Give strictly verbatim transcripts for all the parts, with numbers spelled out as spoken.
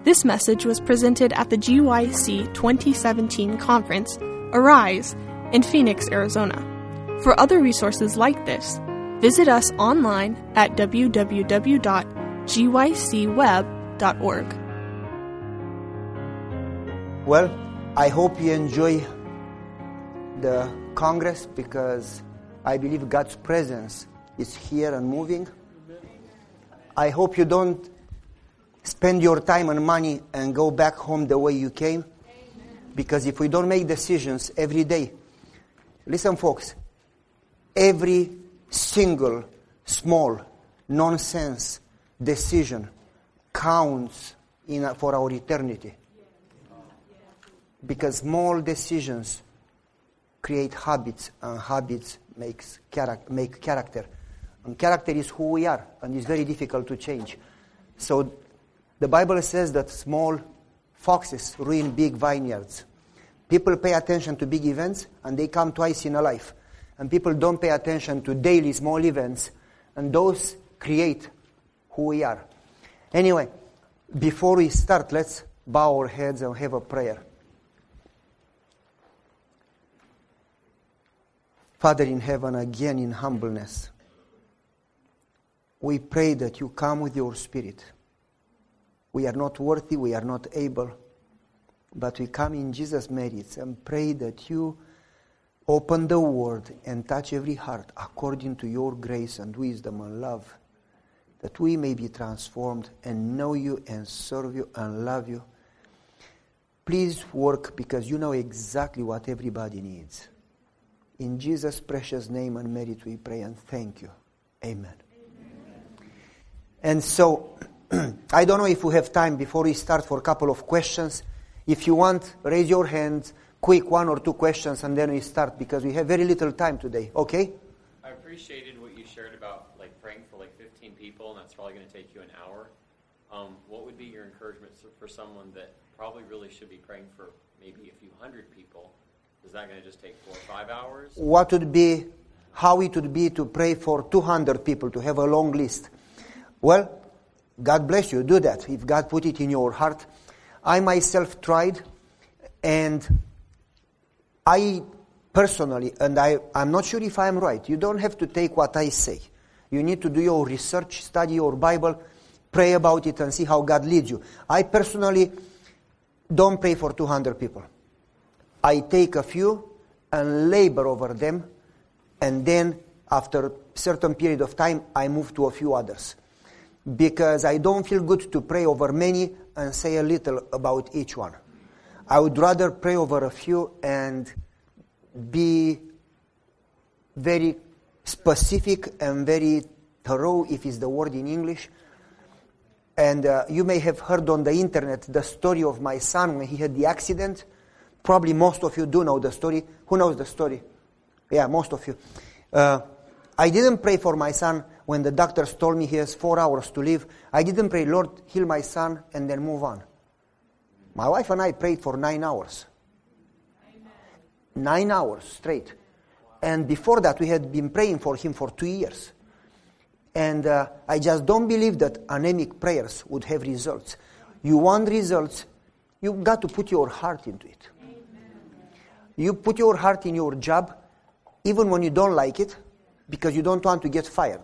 This message was presented at the G Y C twenty seventeen conference, Arise, in Phoenix, Arizona. For other resources like this, visit us online at w w w dot g y c web dot org. Well, I hope you enjoy the Congress because I believe God's presence is here and moving. I hope you don't spend your time and money and go back home the way you came. Because if we don't make decisions every day, listen folks, every single small nonsense decision counts in a, for our eternity. Because small decisions create habits, and habits makes charac- make character. And character is who we are, and it's very difficult to change. So the Bible says that small foxes ruin big vineyards. People pay attention to big events, and they come twice in a life. And people don't pay attention to daily small events, and those create who we are. Anyway, before we start, let's bow our heads and have a prayer. Father in heaven, again in humbleness, we pray that you come with your Spirit. We are not worthy, we are not able, but we come in Jesus' merits and pray that you open the Word and touch every heart according to your grace and wisdom and love, that we may be transformed and know you and serve you and love you. Please work because you know exactly what everybody needs. In Jesus' precious name and merit we pray and thank you. Amen. Amen. And so, I don't know if we have time before we start for a couple of questions. If you want, raise your hand, quick one or two questions, and then we start because we have very little time today. Okay? I appreciated what you shared about like praying for like fifteen people, and that's probably going to take you an hour. Um, what would be your encouragement for someone that probably really should be praying for maybe a few hundred people? Is that going to just take four or five hours? What would be, how it would be to pray for two hundred people, to have a long list? Well, God bless you, do that, if God put it in your heart. I myself tried, and I personally, and I, I'm not sure if I'm right, you don't have to take what I say. You need to do your research, study your Bible, pray about it, and see how God leads you. I personally don't pray for two hundred people. I take a few and labor over them, and then after a certain period of time, I move to a few others. Because I don't feel good to pray over many and say a little about each one. I would rather pray over a few and be very specific and very thorough, if it's the word in English. And uh, you may have heard on the internet the story of my son when he had the accident. Probably most of you do know the story. Who knows the story? Yeah, most of you. Uh, I didn't pray for my son when the doctors told me he has four hours to live. I didn't pray, Lord, heal my son, and then move on. My wife and I prayed for nine hours. Amen. Nine hours straight. And before that, we had been praying for him for two years. And uh, I just don't believe that anemic prayers would have results. You want results, you've got to put your heart into it. Amen. You put your heart in your job, even when you don't like it, because you don't want to get fired.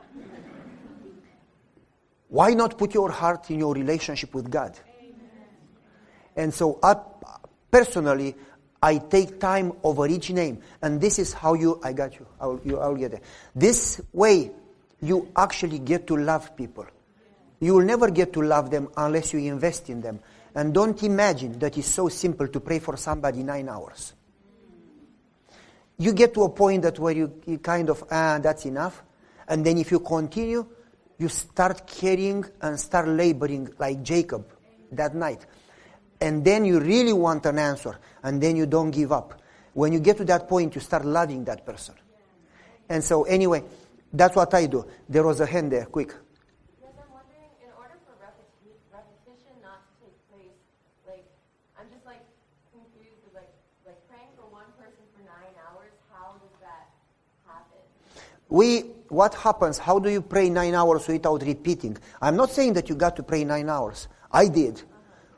Why not put your heart in your relationship with God? Amen. And so, I, personally, I take time over each name. And this is how you, I got you, I'll, you, I'll get it. This way, you actually get to love people. You will never get to love them unless you invest in them. And don't imagine that it's so simple to pray for somebody nine hours. You get to a point that where you, you kind of, ah, that's enough. And then if you continue, you start caring and start laboring like Jacob that night. And then you really want an answer. And then you don't give up. When you get to that point, you start loving that person. And so anyway, that's what I do. There was a hand there, quick. Yes, I'm wondering, in order for repeti- repetition not to take place, like, I'm just like confused with like, like praying for one person for nine hours, how does that happen? We, what happens, how do you pray nine hours without repeating? I'm not saying that you got to pray nine hours. I did. Uh-huh.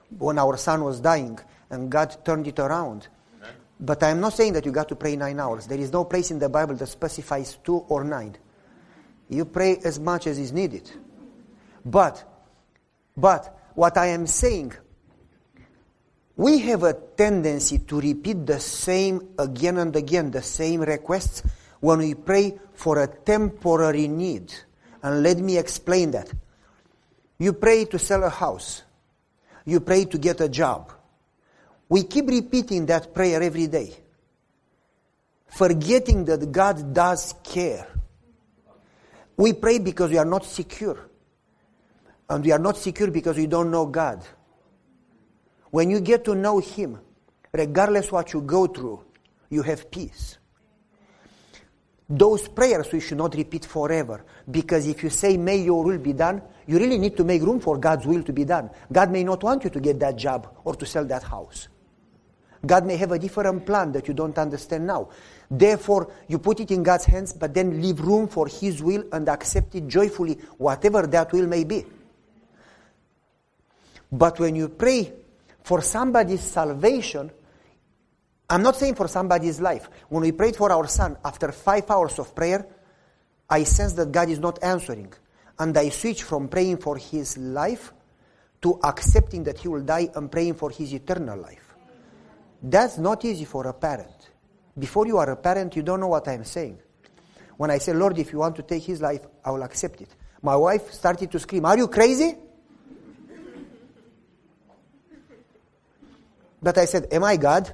when our son was dying, and God turned it around. Amen. But I'm not saying that you got to pray nine hours. There is no place in the Bible that specifies two or nine. You pray as much as is needed. But, but, what I am saying, we have a tendency to repeat the same again and again, the same requests when we pray for a temporary need. And let me explain that. You pray to sell a house. You pray to get a job. We keep repeating that prayer every day, forgetting that God does care. We pray because we are not secure. And we are not secure because we don't know God. When you get to know Him, regardless what you go through, you have peace. Those prayers we should not repeat forever. Because if you say, may your will be done, you really need to make room for God's will to be done. God may not want you to get that job or to sell that house. God may have a different plan that you don't understand now. Therefore, you put it in God's hands, but then leave room for His will and accept it joyfully, whatever that will may be. But when you pray for somebody's salvation, I'm not saying for somebody's life. When we prayed for our son, after five hours of prayer, I sensed that God is not answering. And I switched from praying for his life to accepting that he will die and praying for his eternal life. That's not easy for a parent. Before you are a parent, you don't know what I'm saying. When I say, Lord, if you want to take his life, I will accept it. My wife started to scream, are you crazy? But I said, am I God?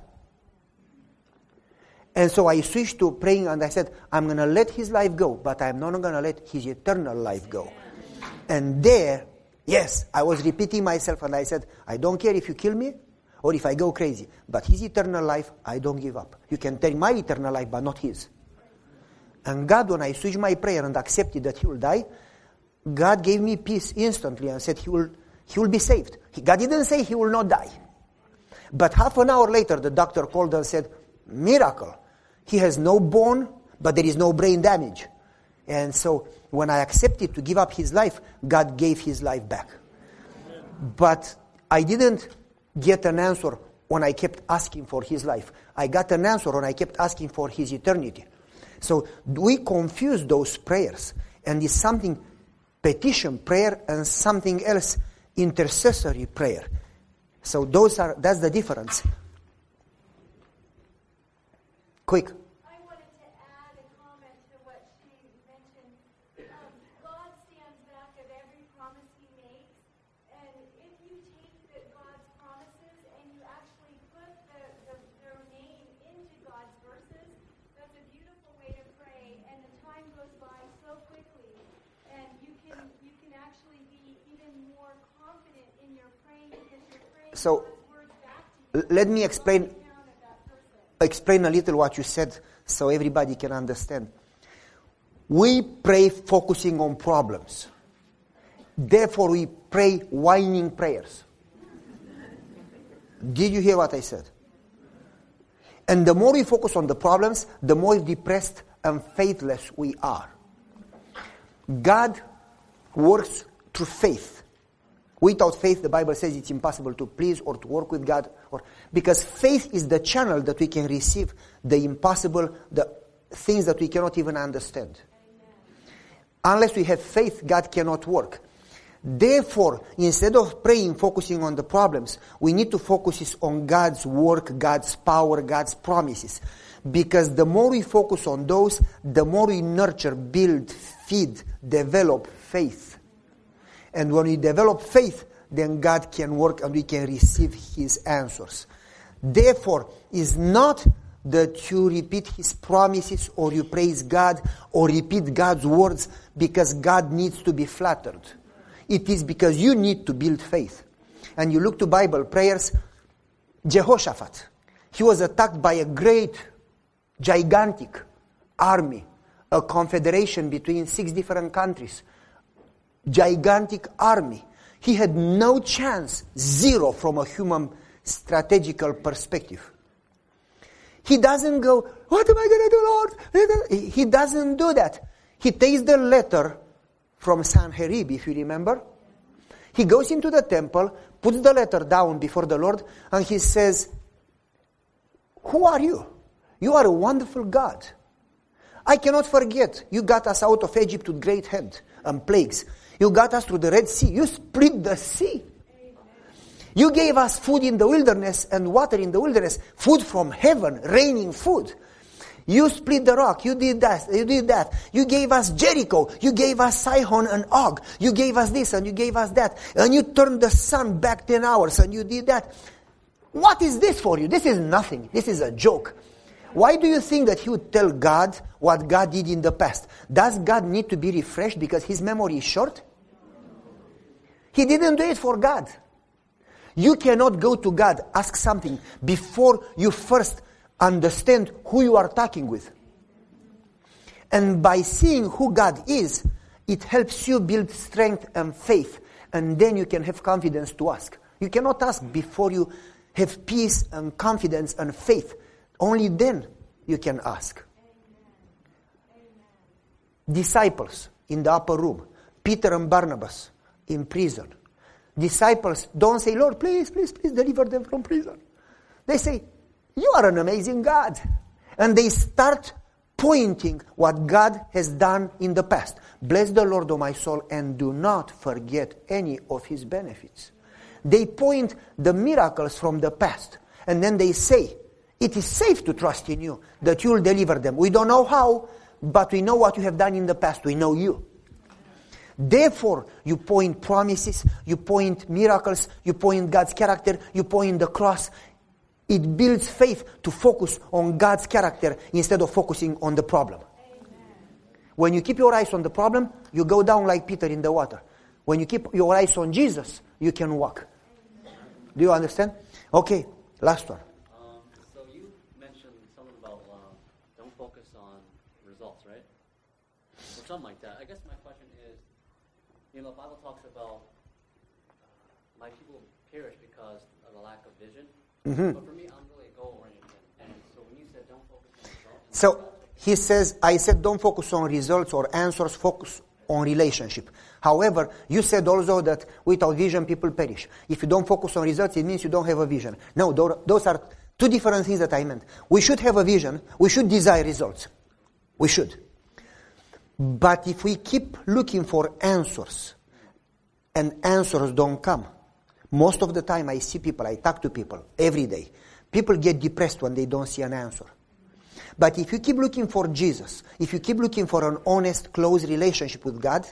And so I switched to praying and I said, I'm going to let his life go, but I'm not going to let his eternal life go. And there, yes, I was repeating myself and I said, I don't care if you kill me or if I go crazy, but his eternal life, I don't give up. You can take my eternal life, but not his. And God, when I switched my prayer and accepted that he will die, God gave me peace instantly and said he will, he will be saved. God didn't say he will not die. But half an hour later, the doctor called and said, miracle. He has no bone, but there is no brain damage. And so when I accepted to give up his life, God gave his life back. But I didn't get an answer when I kept asking for his life. I got an answer when I kept asking for his eternity. So we confuse those prayers. And it's something petition prayer and something else intercessory prayer. So those are that's the difference. Quick. I wanted to add a comment to what she mentioned. Um, God stands back of every promise he makes. And if you take the, God's promises and you actually put the, the, their name into God's verses, that's a beautiful way to pray. And the time goes by so quickly. And you can you can actually be even more confident in your praying because you're praying So, God's words back to you. let me explain explain a little what you said so everybody can understand. We pray focusing on problems. Therefore, we pray whining prayers. Did you hear what I said? And the more we focus on the problems, the more depressed and faithless we are. God works through faith. Without faith, the Bible says it's impossible to please or to work with God. Or because faith is the channel that we can receive the impossible, the things that we cannot even understand. Amen. Unless we have faith, God cannot work. Therefore, instead of praying, focusing on the problems, we need to focus on God's work, God's power, God's promises. Because the more we focus on those, the more we nurture, build, feed, develop faith. And when we develop faith, then God can work and we can receive his answers. Therefore, it's not that you repeat his promises or you praise God or repeat God's words because God needs to be flattered. It is because you need to build faith. And you look to Bible prayers, Jehoshaphat, he was attacked by a great, gigantic army, a confederation between six different countries. Gigantic army. He had no chance, zero from a human strategical perspective. He doesn't go, what am I going to do, Lord? He doesn't do that. He takes the letter from Sanherib, if you remember. He goes into the temple, puts the letter down before the Lord, and he says, who are you? You are a wonderful God. I cannot forget, you got us out of Egypt with great hand and plagues. You got us through the Red Sea. You split the sea. Amen. You gave us food in the wilderness and water in the wilderness. Food from heaven, raining food. You split the rock. You did that. You did that. You gave us Jericho. You gave us Sihon and Og. You gave us this and you gave us that. And you turned the sun back ten hours and you did that. What is this for you? This is nothing. This is a joke. Why do you think that he would tell God what God did in the past? Does God need to be refreshed because his memory is short? He didn't do it for God. You cannot go to God, ask something, before you first understand who you are talking with. And by seeing who God is, it helps you build strength and faith. And then you can have confidence to ask. You cannot ask before you have peace and confidence and faith. Only then you can ask. Amen. Disciples in the upper room. Peter and Barnabas in prison. Disciples don't say, Lord, please, please, please deliver them from prison. They say, you are an amazing God. And they start pointing what God has done in the past. Bless the Lord, O my soul, and do not forget any of his benefits. They point the miracles from the past. And then they say, it is safe to trust in you, that you will deliver them. We don't know how, but we know what you have done in the past. We know you. Therefore, you point promises, you point miracles, you point God's character, you point the cross. It builds faith to focus on God's character instead of focusing on the problem. Amen. When you keep your eyes on the problem, you go down like Peter in the water. When you keep your eyes on Jesus, you can walk. Amen. Do you understand? Okay, last one. Um, so you mentioned something about uh, don't focus on results, right? Or something like that. I guess my question is, you know, the Bible talks about uh, my people perish because of a lack of vision. Mm-hmm. But for me, I'm really goal-oriented. And so when you said don't focus on results... So he says, I said don't focus on results or answers, focus on relationship. However, you said also that without vision, people perish. If you don't focus on results, it means you don't have a vision. No, those are two different things that I meant. We should have a vision. We should desire results. We should. But if we keep looking for answers, and answers don't come, most of the time I see people, I talk to people every day. People get depressed when they don't see an answer. But if you keep looking for Jesus, if you keep looking for an honest, close relationship with God,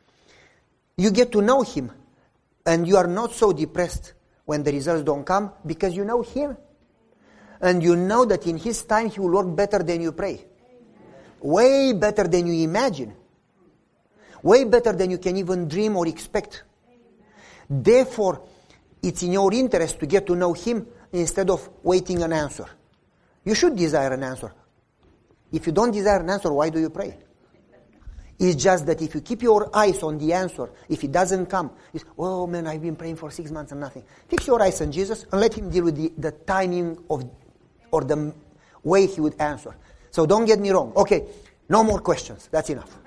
you get to know him. And you are not so depressed when the results don't come because you know him. And you know that in his time he will work better than you pray. Way better than you imagine. Way better than you can even dream or expect. Therefore, it's in your interest to get to know him instead of waiting an answer. You should desire an answer. If you don't desire an answer, why do you pray? It's just that if you keep your eyes on the answer, if it doesn't come, it's, oh man, I've been praying for six months and nothing. Fix your eyes on Jesus and let him deal with the, the timing of, or the way he would answer. So don't get me wrong. Okay, no more questions. That's enough.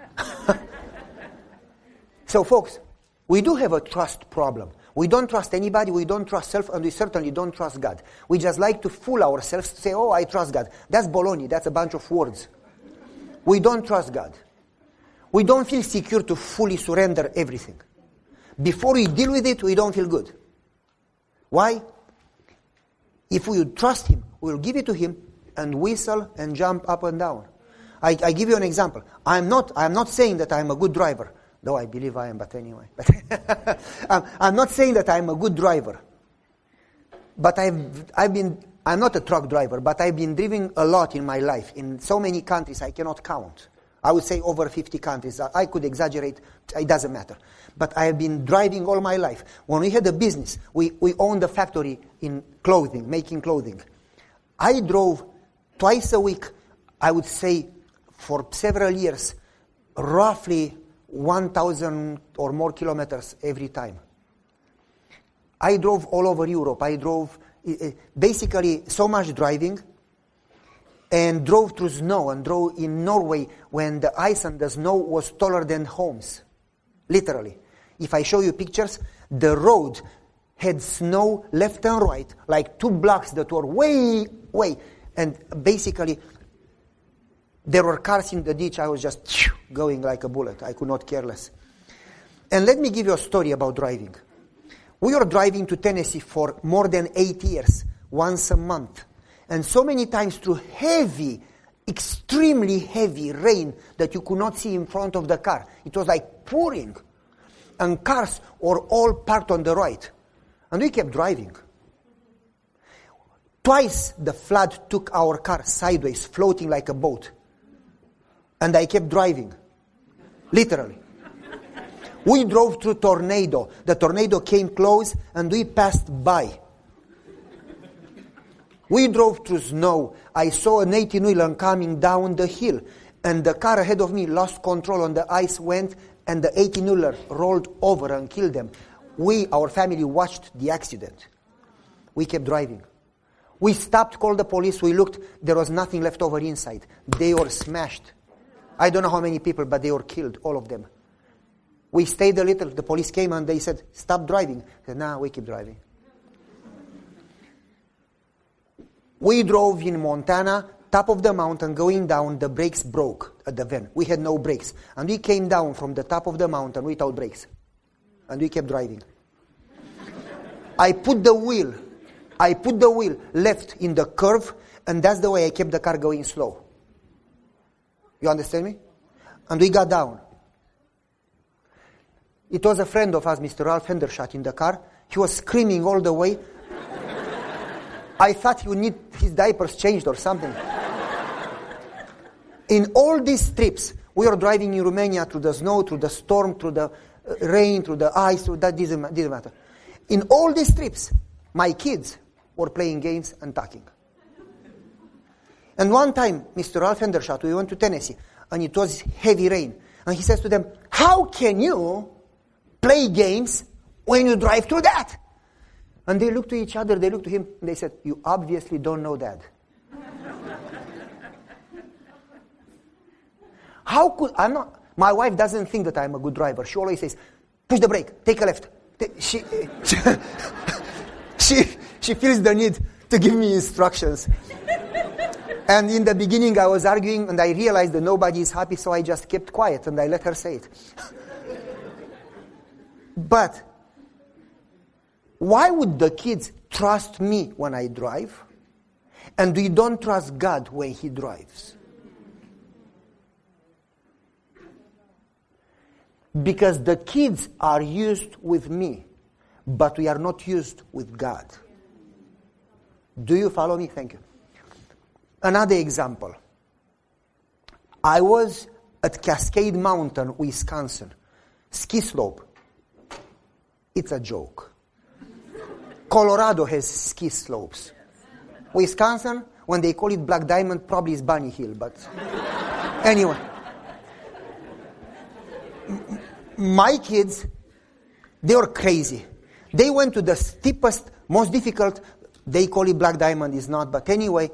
So folks, we do have a trust problem. We don't trust anybody, we don't trust self, and we certainly don't trust God. We just like to fool ourselves to say, oh, I trust God. That's baloney, that's a bunch of words. We don't trust God. We don't feel secure to fully surrender everything. Before we deal with it, we don't feel good. Why? If we would trust him, we will give it to him and whistle and jump up and down. I, I give you an example. I'm not, I'm not saying that I'm a good driver. Though I believe I am, but anyway. I'm, I'm not saying that I'm a good driver. But I've, I've been, I'm not a truck driver, but I've been driving a lot in my life. In so many countries, I cannot count. I would say over fifty countries. I could exaggerate. It doesn't matter. But I have been driving all my life. When we had a business, we, we owned a factory in clothing, making clothing. I drove twice a week, I would say, for several years, roughly one thousand or more kilometers every time. I drove all over Europe. I drove uh, basically so much driving and drove through snow and drove in Norway when the ice and the snow was taller than homes. Literally. If I show you pictures, the road had snow left and right, like two blocks that were way, way. And basically, there were cars in the ditch. I was just going like a bullet. I could not care less. And let me give you a story about driving. We were driving to Tennessee for more than eight years, once a month. And so many times through heavy, extremely heavy rain that you could not see in front of the car. It was like pouring. And cars were all parked on the right. And we kept driving. Twice the flood took our car sideways, floating like a boat. And I kept driving. Literally. We drove through tornado. The tornado came close and we passed by. We drove through snow. I saw an eighteen-wheeler coming down the hill. And the car ahead of me lost control and the ice went and the eighteen-wheeler rolled over and killed them. We, our family, watched the accident. We kept driving. We stopped, called the police. We looked. There was nothing left over inside. They were smashed. I don't know how many people, but they were killed, all of them. We stayed a little. The police came and they said, stop driving. I said, nah, we keep driving. We drove in Montana, top of the mountain, going down. The brakes broke at the van. We had no brakes. And we came down from the top of the mountain without brakes. And we kept driving. I put the wheel, I put the wheel left in the curve, and that's the way I kept the car going slow. You understand me? And we got down. It was a friend of ours, Mister Ralph Hendershot, in the car. He was screaming all the way. I thought he would need his diapers changed or something. In all these trips, we were driving in Romania through the snow, through the storm, through the rain, through the ice, through that didn't, didn't matter. In all these trips, my kids were playing games and talking. And one time, Mister Ralph Hendershot, we went to Tennessee, and it was heavy rain. And he says to them, how can you play games when you drive through that? And they looked to each other, they looked to him, and they said, you obviously don't know that. How could, I'm not, my wife doesn't think that I'm a good driver. She always says, push the brake, take a left. She, she, she feels the need to give me instructions. And in the beginning I was arguing and I realized that nobody is happy, so I just kept quiet and I let her say it. But why would the kids trust me when I drive and we don't trust God when He drives? Because the kids are used with me, but we are not used with God. Do you follow me? Thank you. Another example. I was at Cascade Mountain, Wisconsin. Ski slope. It's a joke. Colorado has ski slopes. Wisconsin, when they call it Black Diamond, probably is Bunny Hill, but anyway. My kids, they were crazy. They went to the steepest, most difficult, they call it Black Diamond, is not, but anyway,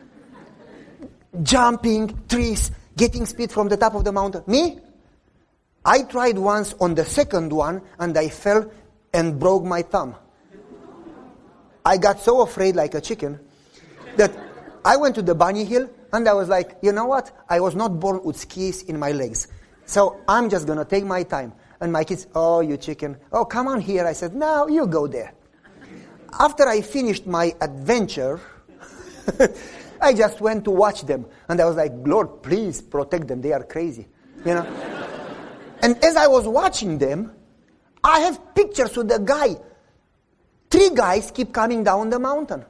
jumping, trees, getting speed from the top of the mountain. Me? I tried once on the second one, and I fell and broke my thumb. I got so afraid like a chicken that I went to the Bunny Hill, and I was like, you know what? I was not born with skis in my legs. So I'm just going to take my time. And my kids, oh, you chicken. Oh, come on here. I said, no, you go there. After I finished my adventure, I just went to watch them. And I was like, Lord, please protect them. They are crazy. You know? And as I was watching them, I have pictures with the guy. Three guys keep coming down the mountain.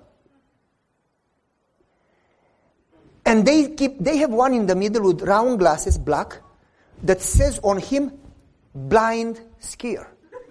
And they keep, they have one in the middle with round glasses, black, that says on him, blind skier.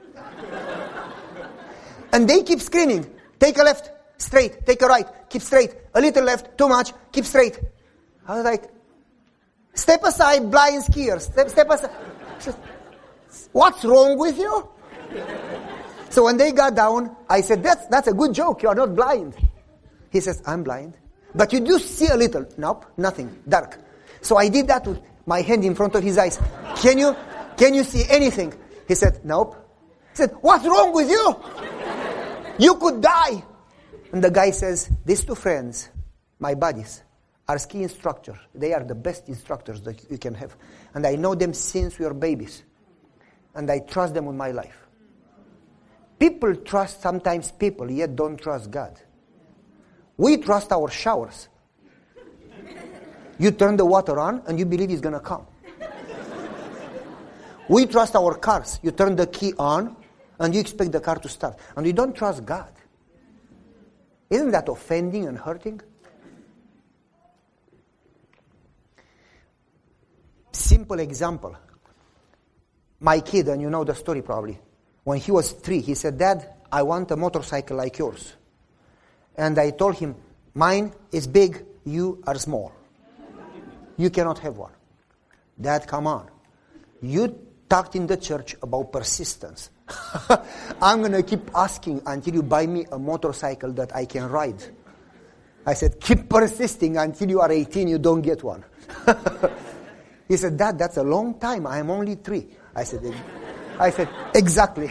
And they keep screaming, take a left, straight, take a right, keep straight, a little left, too much, keep straight. I was like, step aside, blind skier, step, step aside. Said, what's wrong with you? So when they got down, I said, that's, that's a good joke, you are not blind. He says, I'm blind. But you do see a little. Nope, nothing, dark. So I did that with my hand in front of his eyes. Can you, can you see anything? He said, nope. He said, what's wrong with you? You could die. And the guy says, these two friends, my buddies, are ski instructors. They are the best instructors that you can have. And I know them since we were babies. And I trust them with my life. People trust sometimes people, yet don't trust God. We trust our showers. You turn the water on and you believe it's going to come. We trust our cars. You turn the key on and you expect the car to start. And we don't trust God. Isn't that offending and hurting? Simple example. My kid, and you know the story probably, when he was three, he said, Dad, I want a motorcycle like yours. And I told him, mine is big, you are small. You cannot have one. Dad, come on. You talked in the church about persistence. I'm going to keep asking until you buy me a motorcycle that I can ride. I said, keep persisting until you are eighteen, you don't get one. He said, Dad, that's a long time. I'm only three. I said, I said, exactly.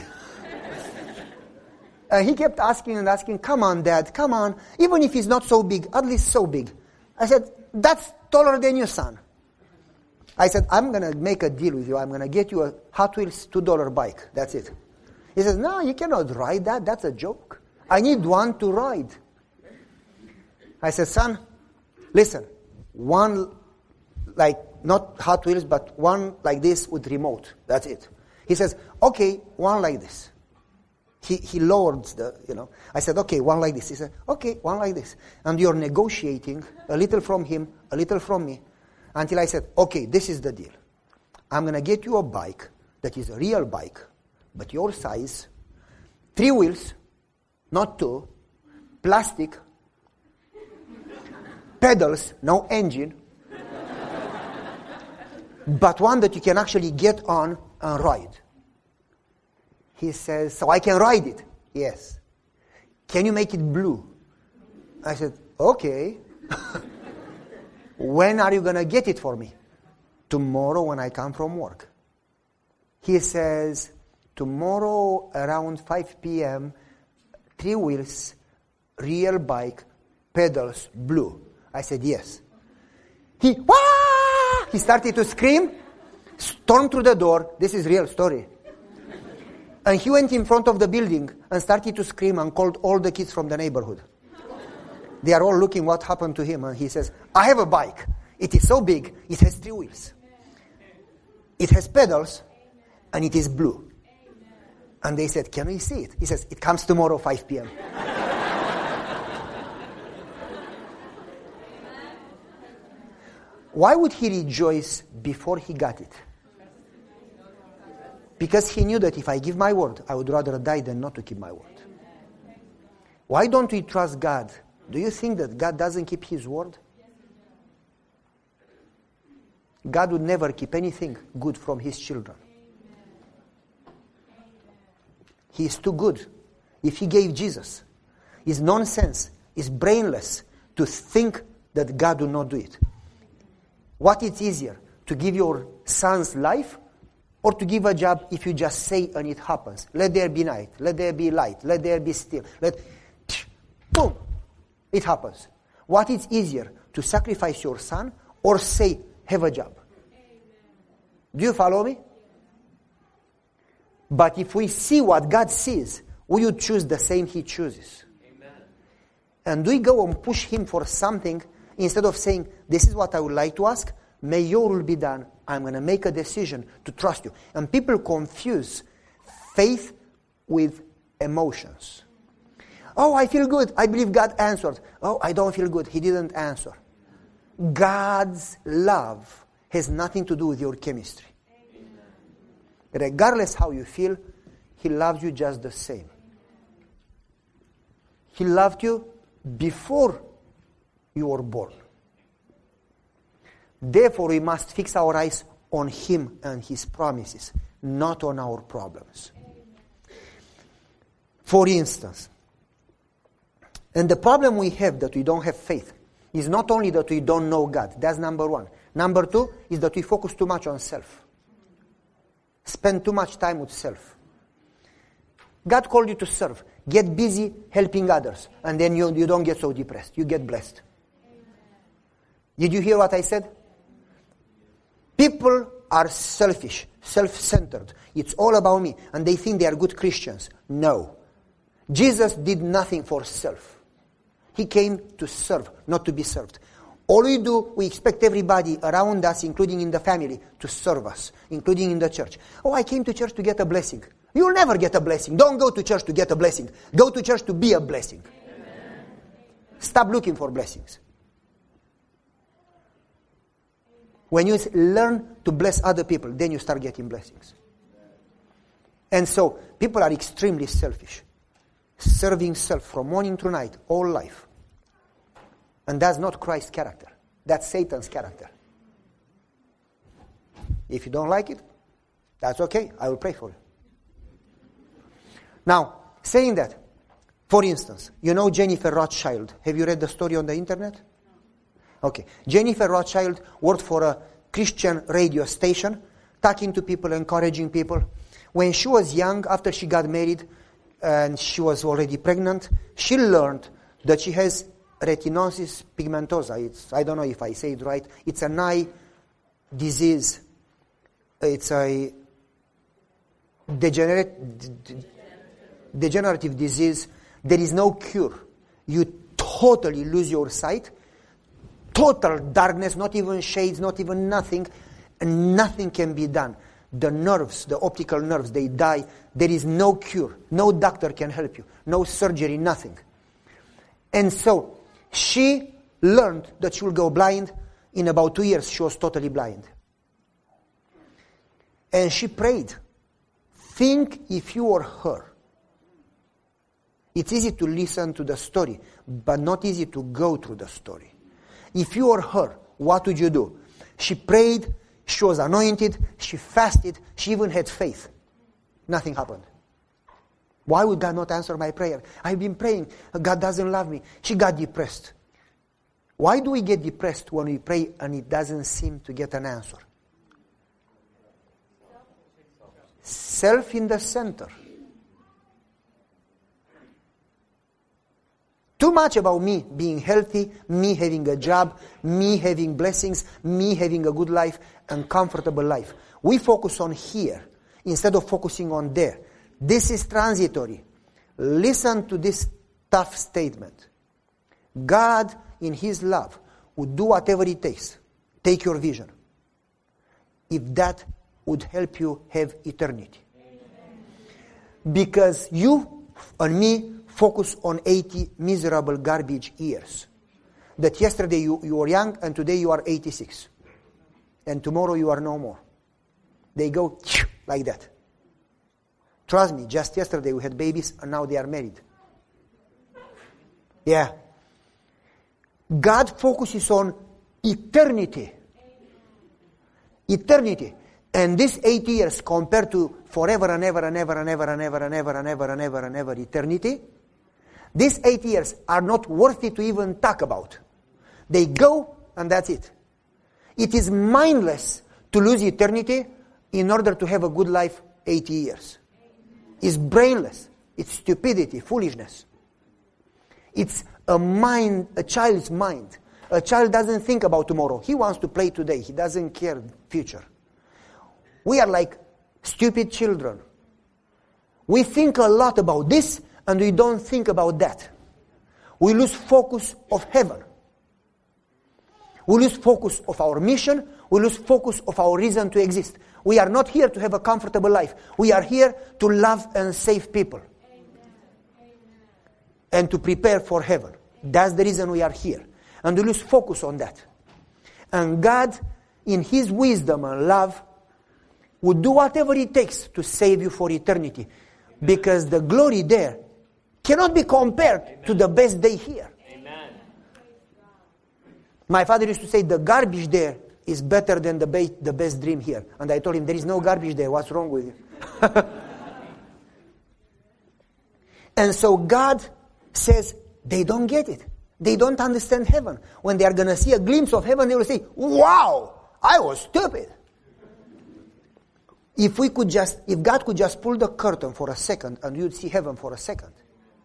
And he kept asking and asking, come on, Dad, come on. Even if he's not so big, at least so big. I said, that's taller than your son. I said, I'm going to make a deal with you. I'm going to get you a Hot Wheels two dollar bike. That's it. He says, no, you cannot ride that. That's a joke. I need one to ride. I said, son, listen, one like not Hot Wheels, but one like this with remote. That's it. He says, okay, one like this. He he lowered the, you know. I said, okay, one like this. He said, okay, one like this. And you're negotiating a little from him, a little from me, until I said, okay, this is the deal. I'm going to get you a bike that is a real bike, but your size, three wheels, not two, plastic, pedals, no engine, but one that you can actually get on and ride. He says, so I can ride it? Yes. Can you make it blue? I said, okay. When are you going to get it for me? Tomorrow when I come from work. He says, tomorrow around five p.m., three wheels, real bike, pedals, blue. I said, yes. He, Wah! He started to scream, stormed through the door. This is real story. And he went in front of the building and started to scream and called all the kids from the neighborhood. They are all looking what happened to him. And he says, I have a bike. It is so big, it has three wheels. It has pedals, and it is blue. And they said, can we see it? He says, it comes tomorrow five p.m. Why would he rejoice before he got it? Because he knew that if I give my word, I would rather die than not to keep my word. Why don't we trust God? Do you think that God doesn't keep his word? God would never keep anything good from his children. He is too good. If he gave Jesus, it's nonsense, it's brainless to think that God will not do it. What is easier, to give your son's life or to give a job if you just say and it happens? Let there be night, let there be light, let there be still. Let, boom, it happens. What is easier, to sacrifice your son or say, have a job? Do you follow me? But if we see what God sees, we would choose the same he chooses. Amen. And we go and push him for something instead of saying, this is what I would like to ask, may your will be done. I'm going to make a decision to trust you. And people confuse faith with emotions. Oh, I feel good. I believe God answered. Oh, I don't feel good. He didn't answer. God's love has nothing to do with your chemistry. Amen. Regardless how you feel, he loves you just the same. He loved you before you were born. Therefore, we must fix our eyes on him and his promises, not on our problems. For instance, and the problem we have that we don't have faith is not only that we don't know God. That's number one. Number two is that we focus too much on self. Spend too much time with self. God called you to serve. Get busy helping others. And then you, you don't get so depressed. You get blessed. Did you hear what I said? People are selfish, self-centered. It's all about me. And they think they are good Christians. No. Jesus did nothing for self. He came to serve, not to be served. All we do, we expect everybody around us, including in the family, to serve us, including in the church. Oh, I came to church to get a blessing. You'll never get a blessing. Don't go to church to get a blessing. Go to church to be a blessing. Amen. Stop looking for blessings. When you learn to bless other people, then you start getting blessings. And so, people are extremely selfish. Serving self from morning to night, all life. And that's not Christ's character. That's Satan's character. If you don't like it, that's okay. I will pray for you. Now, saying that, for instance, you know Jennifer Rothschild. Have you read the story on the internet? No. Okay. Jennifer Rothschild worked for a Christian radio station, talking to people, encouraging people. When she was young, after she got married, and she was already pregnant, she learned that she has retinosis pigmentosa. It's, I don't know if I say it right. It's an eye disease. It's a degenerate, de- degenerative disease. There is no cure. You totally lose your sight. Total darkness, not even shades, not even nothing. And nothing can be done. The nerves, the optical nerves, they die. There is no cure. No doctor can help you. No surgery, nothing. And so, she learned that she will go blind. In about two years, she was totally blind. And she prayed. Think if you were her. It's easy to listen to the story, but not easy to go through the story. If you were her, what would you do? She prayed, she was anointed, she fasted, she even had faith. Nothing happened. Why would God not answer my prayer? I've been praying, God doesn't love me. She got depressed. Why do we get depressed when we pray and it doesn't seem to get an answer? Self in the center. Too much about me being healthy, me having a job, me having blessings, me having a good life and comfortable life. We focus on here instead of focusing on there. This is transitory. Listen to this tough statement. God, in His love, would do whatever it takes. Take your vision. If that would help you have eternity. Because you and me focus on eighty miserable garbage years. That yesterday you, you were young and today you are eighty-six. And tomorrow you are no more. They go like that. Trust me, just yesterday we had babies and now they are married. Yeah. God focuses on eternity. Eternity. And this eighty years compared to forever and ever and ever and ever and ever and ever and ever and ever and ever eternity, these eight years are not worthy to even talk about. They go and that's it. It is mindless to lose eternity in order to have a good life eighty years. It's brainless. It's stupidity, foolishness. It's a mind, a child's mind. A child doesn't think about tomorrow. He wants to play today. He doesn't care future. We are like stupid children. We think a lot about this and we don't think about that. We lose focus of heaven. We lose focus of our mission. We lose focus of our reason to exist. We are not here to have a comfortable life. We are here to love and save people. Amen. And to prepare for heaven. That's the reason we are here. And we lose focus on that. And God, in His wisdom and love, would do whatever it takes to save you for eternity. Because the glory there cannot be compared Amen. To the best day here. Amen. My father used to say the garbage there is better than the, ba- the best dream here. And I told him, there is no garbage there. What's wrong with you? And so God says, they don't get it. They don't understand heaven. When they are going to see a glimpse of heaven, they will say, wow, I was stupid. If we could just, if God could just pull the curtain for a second and you'd see heaven for a second.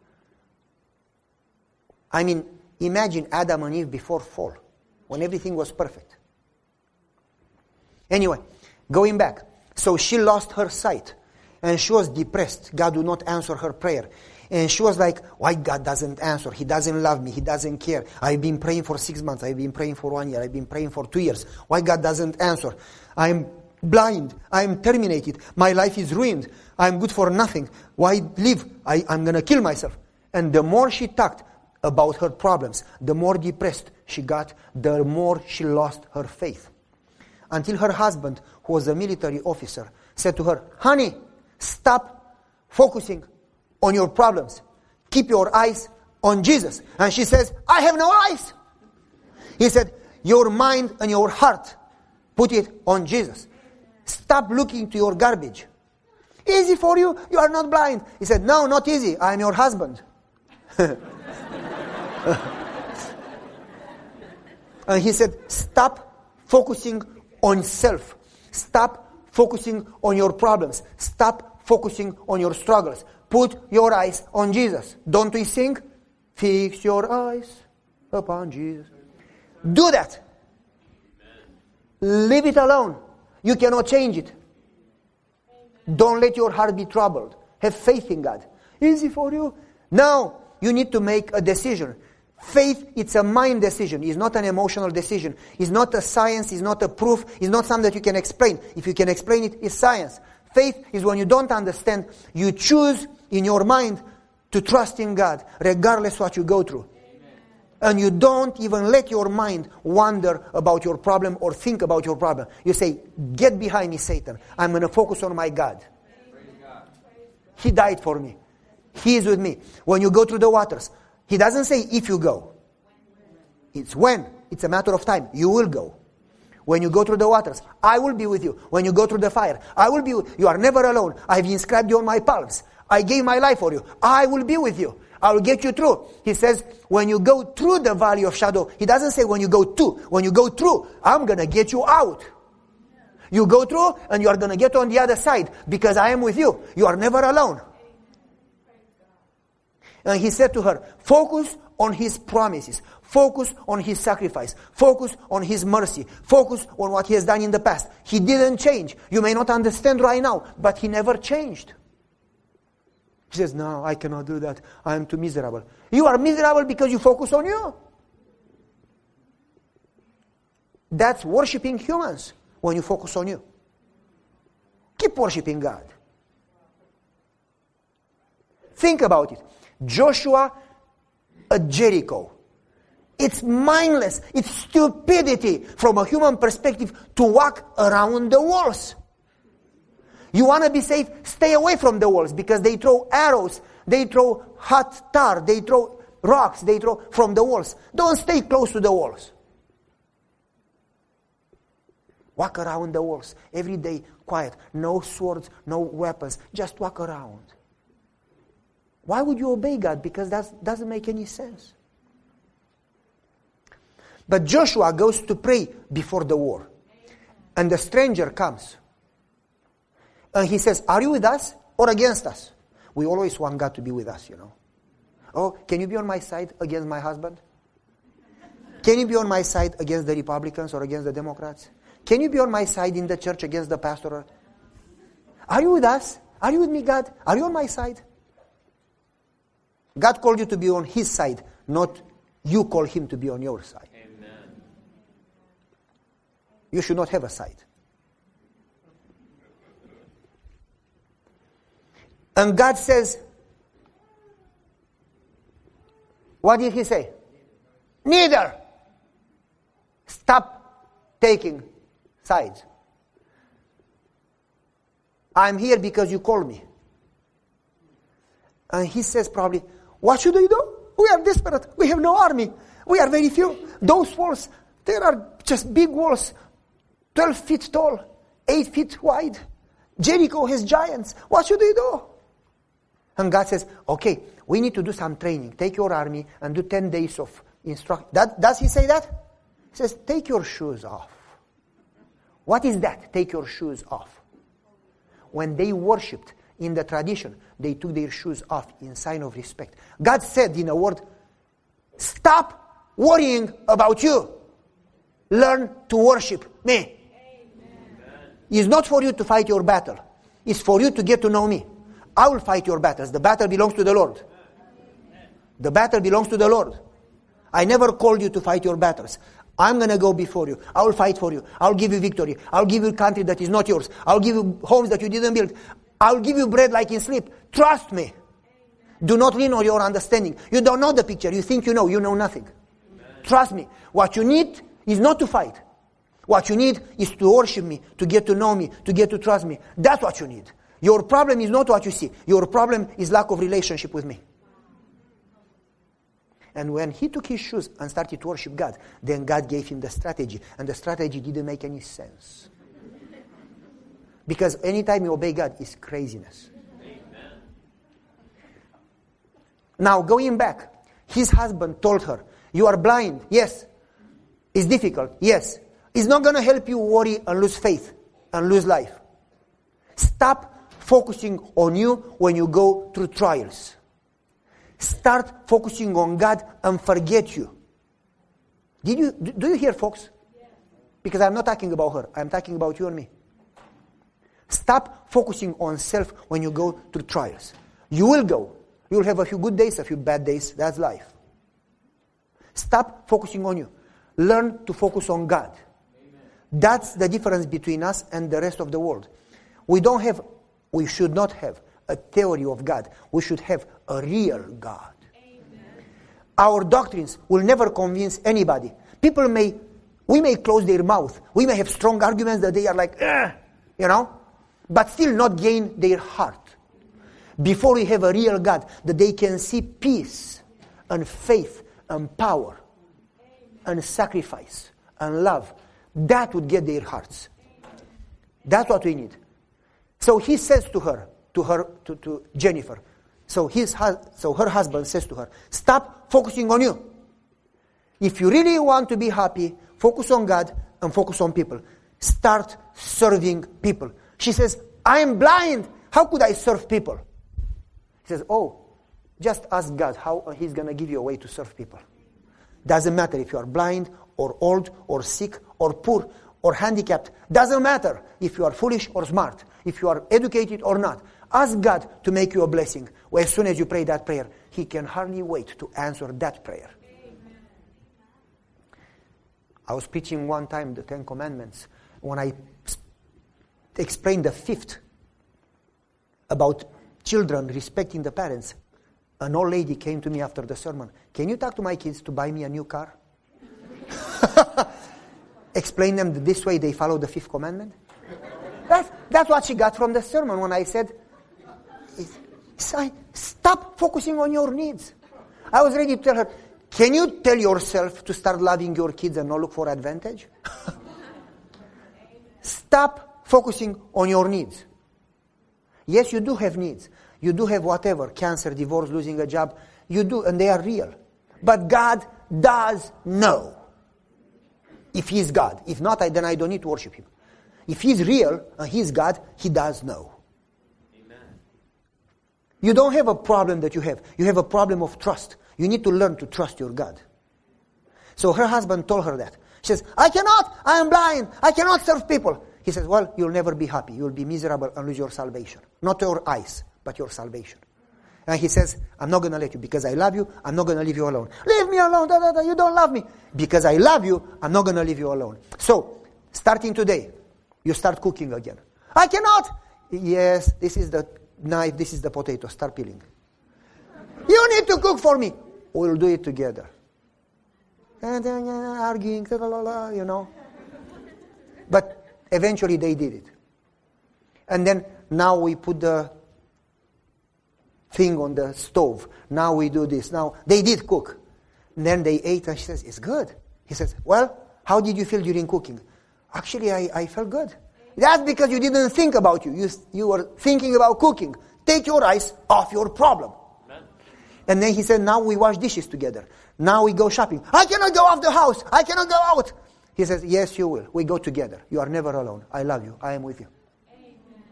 I mean, imagine Adam and Eve before fall, when everything was perfect. Anyway, going back. So she lost her sight and she was depressed. God would not answer her prayer. And she was like, why God doesn't answer? He doesn't love me. He doesn't care. I've been praying for six months. I've been praying for one year. I've been praying for two years. Why God doesn't answer? I'm blind. I'm terminated. My life is ruined. I'm good for nothing. Why live? I, I'm going to kill myself. And the more she talked about her problems, the more depressed she got, the more she lost her faith. Until her husband, who was a military officer, said to her, honey, stop focusing on your problems. Keep your eyes on Jesus. And she says, I have no eyes. He said, your mind and your heart, put it on Jesus. Stop looking to your garbage. Easy for you? You are not blind. He said, no, not easy. I am your husband. And he said, stop focusing on self. Stop focusing on your problems. Stop focusing on your struggles. Put your eyes on Jesus. Don't we sing? Fix your eyes upon Jesus. Do that. Amen. Leave it alone. You cannot change it. Amen. Don't let your heart be troubled. Have faith in God. Easy for you? Now, you need to make a decision. Faith, it's a mind decision. It's not an emotional decision. It's not a science. It's not a proof. It's not something that you can explain. If you can explain it, it's science. Faith is when you don't understand, you choose in your mind to trust in God, regardless what you go through. Amen. And you don't even let your mind wander about your problem or think about your problem. You say, get behind me, Satan. I'm going to focus on my God. God. He died for me. He is with me. When you go through the waters, He doesn't say if you go. It's when. It's a matter of time. You will go. When you go through the waters, I will be with you. When you go through the fire, I will be with you. You are never alone. I've inscribed you on my palms. I gave my life for you. I will be with you. I will get you through. He says, when you go through the valley of shadow, He doesn't say when you go to. When you go through, I'm going to get you out. You go through and you are going to get on the other side because I am with you. You are never alone. And He said to her, focus on His promises. Focus on His sacrifice. Focus on His mercy. Focus on what He has done in the past. He didn't change. You may not understand right now, but He never changed. She says, no, I cannot do that. I am too miserable. You are miserable because you focus on you. That's worshiping humans when you focus on you. Keep worshiping God. Think about it. Joshua at Jericho. It's mindless. It's stupidity from a human perspective to walk around the walls. You want to be safe? Stay away from the walls because they throw arrows. They throw hot tar. They throw rocks. They throw from the walls. Don't stay close to the walls. Walk around the walls. Every day, quiet. No swords, no weapons. Just walk around. Why would you obey God? Because that doesn't make any sense. But Joshua goes to pray before the war. And the stranger comes. And he says, are you with us or against us? We always want God to be with us, you know. Oh, can you be on my side against my husband? Can you be on my side against the Republicans or against the Democrats? Can you be on my side in the church against the pastor? Are you with us? Are you with me, God? Are you on my side? God called you to be on His side, not you call Him to be on your side. Amen. You should not have a side. And God says, what did He say? Neither. Stop taking sides. I'm here because you called me. And He says probably, what should we do? We are desperate. We have no army. We are very few. Those walls, there are just big walls, twelve feet tall, eight feet wide. Jericho has giants. What should we do? And God says, okay, we need to do some training. Take your army and do ten days of instruction. That, does He say that? He says, take your shoes off. What is that? Take your shoes off. When they worshipped in the tradition, they took their shoes off in sign of respect. God said in a word, stop worrying about you. Learn to worship me. Amen. It's not for you to fight your battle. It's for you to get to know me. I will fight your battles. The battle belongs to the Lord. The battle belongs to the Lord. I never called you to fight your battles. I'm going to go before you. I will fight for you. I'll give you victory. I'll give you a country that is not yours. I'll give you homes that you didn't build. I'll give you bread like in sleep. Trust me. Do not lean on your understanding. You don't know the picture. You think you know. You know nothing. Amen. Trust me. What you need is not to fight. What you need is to worship me, to get to know me, to get to trust me. That's what you need. Your problem is not what you see. Your problem is lack of relationship with me. And when he took his shoes and started to worship God, then God gave him the strategy. And the strategy didn't make any sense. Because anytime you obey God, it's craziness. Amen. Now, going back, his husband told her, you are blind. Yes. It's difficult. Yes. It's not going to help you worry and lose faith and lose life. Stop focusing on you when you go through trials. Start focusing on God and forget you. Did you do you hear, folks? Yes. Because I'm not talking about her. I'm talking about you and me. Stop focusing on self when you go through trials. You will go. You'll have a few good days, a few bad days. That's life. Stop focusing on you. Learn to focus on God. Amen. That's the difference between us and the rest of the world. We don't have, we should not have a theory of God. We should have a real God. Amen. Our doctrines will never convince anybody. People may, we may close their mouth. We may have strong arguments that they are like, eh, you know, but still not gain their heart. Before we have a real God, that they can see peace and faith and power and sacrifice and love, that would get their hearts. That's what we need. So he says to her, to her, to, to Jennifer, so his, so her husband says to her, stop focusing on you. If you really want to be happy, focus on God and focus on people. Start serving people. She says, I am blind. How could I serve people? He says, oh, just ask God how he's going to give you a way to serve people. Doesn't matter if you are blind or old or sick or poor or handicapped. Doesn't matter if you are foolish or smart, if you are educated or not. Ask God to make you a blessing. Well, as soon as you pray that prayer, he can hardly wait to answer that prayer. Amen. I was preaching one time the Ten Commandments. When I explained the fifth about children respecting the parents, an old lady came to me after the sermon. Can you talk to my kids to buy me a new car? Explain them that this way they follow the fifth commandment. That's, that's what she got from the sermon when I said, stop focusing on your needs. I was ready to tell her, can you tell yourself to start loving your kids and not look for advantage? Stop focusing on your needs. Yes, you do have needs. You do have whatever, cancer, divorce, losing a job. You do, and they are real. But God does know. If He's God. If not, I, then I don't need to worship Him. If He's real and He's God, He does know. Amen. You don't have a problem that you have. You have a problem of trust. You need to learn to trust your God. So her husband told her that. She says, I cannot, I am blind, I cannot serve people. He says, well, you'll never be happy. You'll be miserable and lose your salvation. Not your eyes, but your salvation. And he says, I'm not going to let you because I love you. I'm not going to leave you alone. Leave me alone. Da, da, da, you don't love me. Because I love you, I'm not going to leave you alone. So, starting today, you start cooking again. I cannot. Yes, this is the knife. This is the potato. Start peeling. You need to cook for me. We'll do it together. And then uh, arguing, la, la, la, you know. But eventually they did it. And then now we put the thing on the stove. Now we do this. Now they did cook. And then they ate and she says, it's good. He says, well, how did you feel during cooking? Actually, I, I felt good. That's because you didn't think about you. You, you were thinking about cooking. Take your eyes off your problem. Amen. And then he said, now we wash dishes together. Now we go shopping. I cannot go out the house. I cannot go out. He says, yes, you will. We go together. You are never alone. I love you. I am with you. Amen.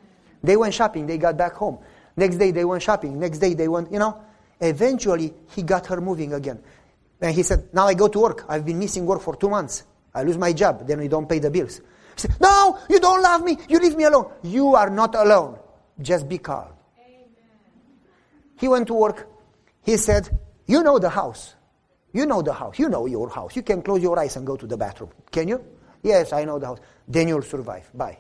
They went shopping. They got back home. Next day, they went shopping. Next day, they went, you know. Eventually, he got her moving again. And he said, now I go to work. I've been missing work for two months. I lose my job. Then we don't pay the bills. He said, no, you don't love me. You leave me alone. You are not alone. Just be calm. Amen. He went to work. He said, you know the house. You know the house. You know your house. You can close your eyes and go to the bathroom. Can you? Yes, I know the house. Then you'll survive. Bye.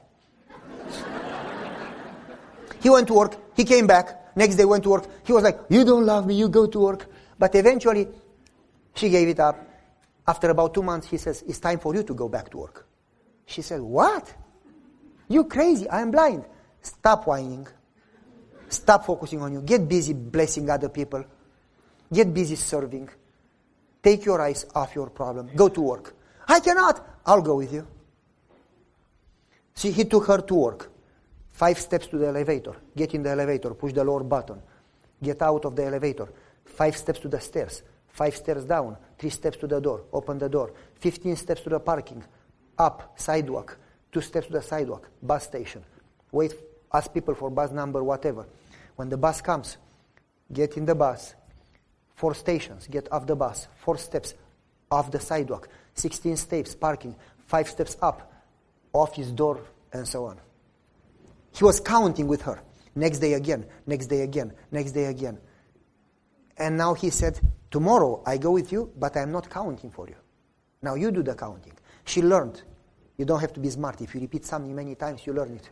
He went to work. He came back. Next day went to work. He was like, you don't love me. You go to work. But eventually, she gave it up. After about two months, he says, it's time for you to go back to work. She said, what? You crazy. I am blind. Stop whining. Stop focusing on you. Get busy blessing other people. Get busy serving. Take your eyes off your problem. Go to work. I cannot. I'll go with you. See, he took her to work. Five steps to the elevator. Get in the elevator. Push the lower button. Get out of the elevator. Five steps to the stairs. Five stairs down. Three steps to the door. Open the door. Fifteen steps to the parking. Up. Sidewalk. Two steps to the sidewalk. Bus station. Wait. Ask people for bus number, whatever. When the bus comes, get in the bus. Four stations. Get off the bus. Four steps off the sidewalk. Sixteen steps parking. Five steps up. Office door, and so on. He was counting with her. Next day again. Next day again. Next day again. And now he said, tomorrow I go with you, but I'm not counting for you. Now you do the counting. She learned. You don't have to be smart. If you repeat something many times, you learn it.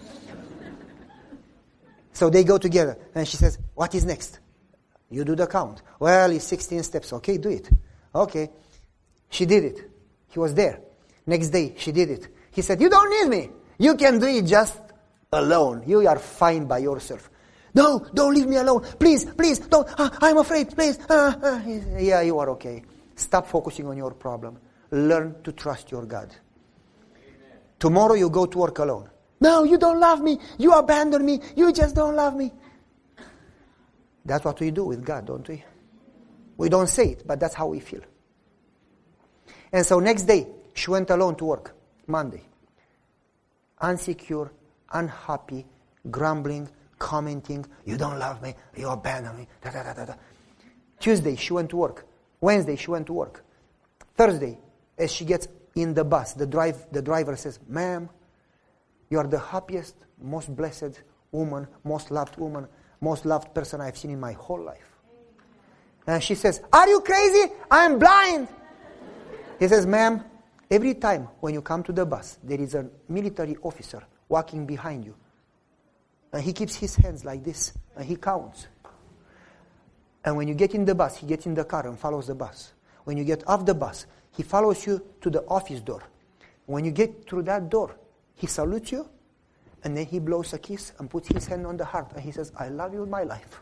So they go together. And she says, what is next? You do the count. Well, it's sixteen steps. Okay, do it. Okay. She did it. He was there. Next day, she did it. He said, you don't need me. You can do it just alone. You are fine by yourself. No, don't leave me alone. Please, please, don't. Uh, I'm afraid, please. Uh, uh. Yeah, you are okay. Stop focusing on your problem. Learn to trust your God. Amen. Tomorrow you go to work alone. No, you don't love me. You abandon me. You just don't love me. That's what we do with God, don't we? We don't say it, but that's how we feel. And so next day, she went alone to work. Monday. Unsecure, unhappy, grumbling, commenting, you don't love me, you abandon me, da, da, da, da, da. Tuesday, she went to work. Wednesday, she went to work. Thursday, as she gets in the bus, the drive, the driver says, ma'am, you are the happiest, most blessed woman, most loved woman, most loved person I've seen in my whole life. And she says, are you crazy? I'm blind. He says, ma'am, every time when you come to the bus, there is a military officer walking behind you. And he keeps his hands like this, and he counts. And when you get in the bus, he gets in the car and follows the bus. When you get off the bus, he follows you to the office door. When you get through that door, he salutes you, and then he blows a kiss and puts his hand on the heart, and he says, I love you with my life.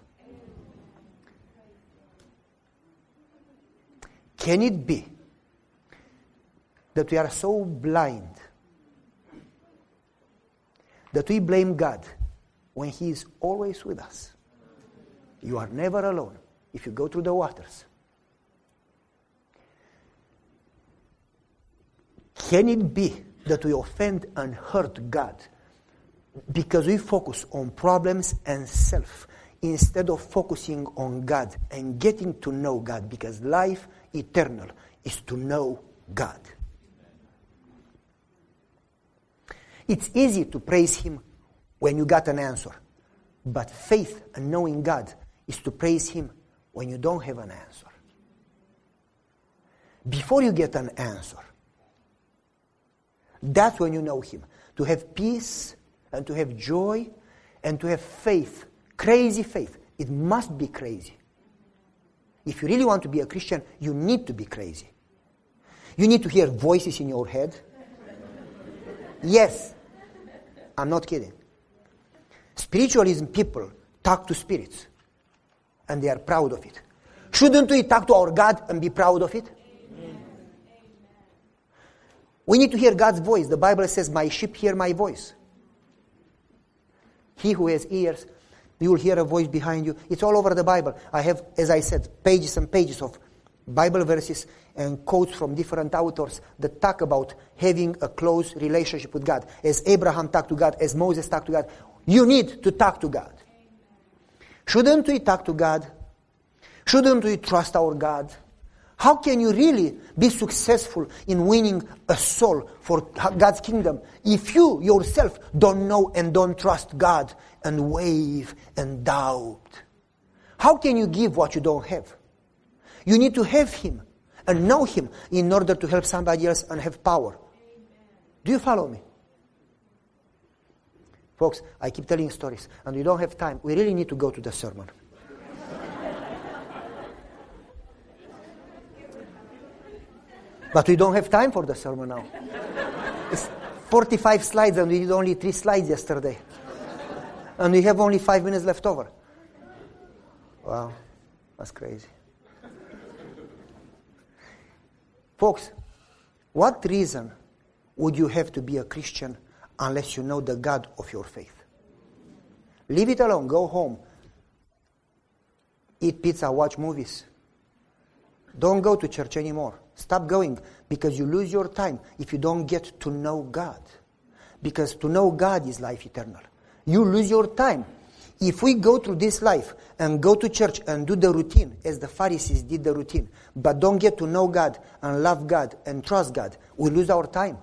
Can it be that we are so blind that we blame God when He is always with us? You are never alone if you go through the waters. Can it be that we offend and hurt God because we focus on problems and self instead of focusing on God and getting to know God? Because life eternal is to know God. It's easy to praise Him when you got an answer. But faith and knowing God is to praise Him when you don't have an answer. Before you get an answer, that's when you know Him. To have peace and to have joy and to have faith, crazy faith. It must be crazy. If you really want to be a Christian, you need to be crazy. You need to hear voices in your head. Yes, I'm not kidding. Spiritualism people talk to spirits, and they are proud of it. Shouldn't we talk to our God and be proud of it? Amen. We need to hear God's voice. The Bible says, my sheep hear my voice. He who has ears, you will hear a voice behind you. It's all over the Bible. I have, as I said, pages and pages of Bible verses and quotes from different authors that talk about having a close relationship with God. As Abraham talked to God, as Moses talked to God, You need to talk to God. Shouldn't we talk to God? Shouldn't we trust our God? How can you really be successful in winning a soul for God's kingdom if you yourself don't know and don't trust God and wave and doubt? How can you give what you don't have? You need to have Him and know Him in order to help somebody else and have power. Do you follow me? Folks, I keep telling stories and we don't have time. We really need to go to the sermon. But we don't have time for the sermon now. It's forty-five slides and we did only three slides yesterday. And we have only five minutes left over. Wow, that's crazy. Folks, what reason would you have to be a Christian unless you know the God of your faith? Leave it alone, go home. Eat pizza, watch movies. Don't go to church anymore. Stop going because you lose your time if you don't get to know God. Because to know God is life eternal. You lose your time. If we go through this life and go to church and do the routine as the Pharisees did the routine, but don't get to know God and love God and trust God, we lose our time.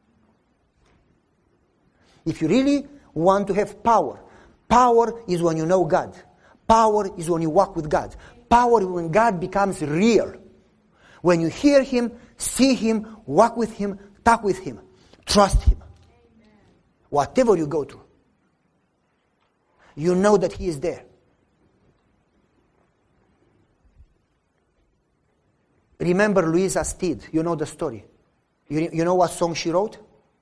If you really want to have power, power is when you know God. Power is when you walk with God. Power is when God becomes real. When you hear Him, see Him, walk with Him, talk with Him, trust Him. Amen. Whatever you go through, you know that He is there. Remember Louisa Steed, you know the story. You, you know what song she wrote?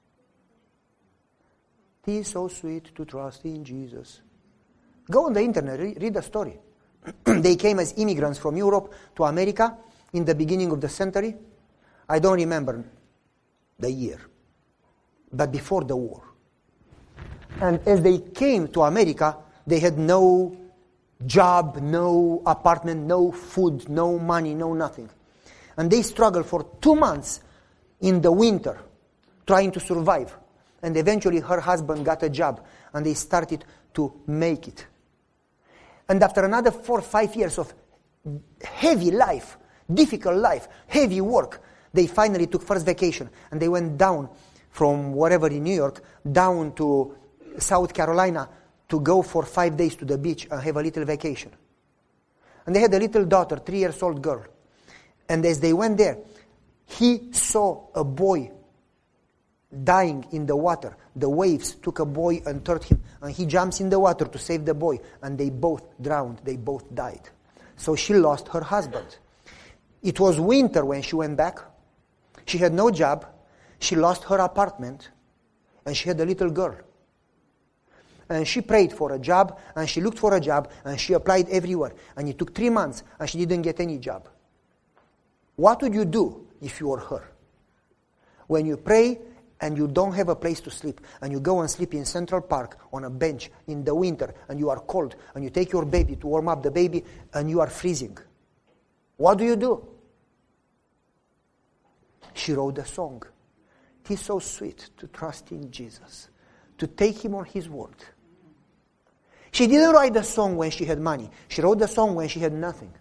It is so sweet to trust in Jesus. Go on the internet, read, read the story. They came as immigrants from Europe to America in the beginning of the century. I don't remember the year, but before the war. And as they came to America, they had no job, no apartment, no food, no money, no nothing. And they struggled for two months in the winter trying to survive. And eventually her husband got a job and they started to make it. And after another four or five years of heavy life, difficult life, heavy work, they finally took first vacation and they went down from wherever in New York down to South Carolina to go for five days to the beach and have a little vacation. And they had a little daughter, three years old girl. And as they went there, he saw a boy dying in the water. The waves took a boy and turned him, and he jumps in the water to save the boy, and they both drowned, they both died. So she lost her husband. It was winter when she went back. She had no job, she lost her apartment, and she had a little girl. And she prayed for a job, and she looked for a job, and she applied everywhere. And it took three months, and she didn't get any job. What would you do if you were her? When you pray and you don't have a place to sleep, and you go and sleep in Central Park on a bench in the winter, and you are cold, and you take your baby to warm up the baby, and you are freezing, what do you do? She wrote a song. It is so sweet to trust in Jesus, to take Him on His word. She didn't write the song when she had money. She wrote the song when she had nothing.